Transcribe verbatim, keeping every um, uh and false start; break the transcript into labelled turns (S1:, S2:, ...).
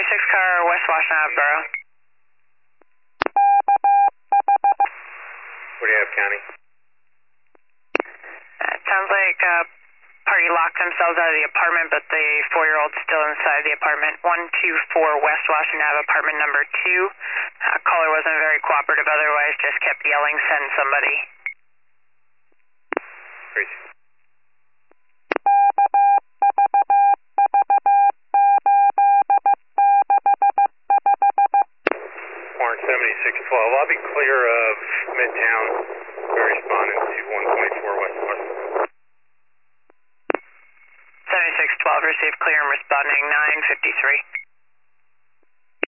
S1: seventy-six car, West Washington Ave, Borough.
S2: What do you have, County?
S1: Uh, it sounds like uh, party locked themselves out of the apartment, but the four-year-old's still inside the apartment. one two four West Washington Ave, apartment number two. Uh, caller wasn't very cooperative otherwise, just kept yelling, send somebody.
S2: Great. Warrant seventy-six twelve. I'll be clear of Midtown. We're responding to one twenty-four West Washington.
S1: seventy-six twelve, received clear and responding nine fifty-three.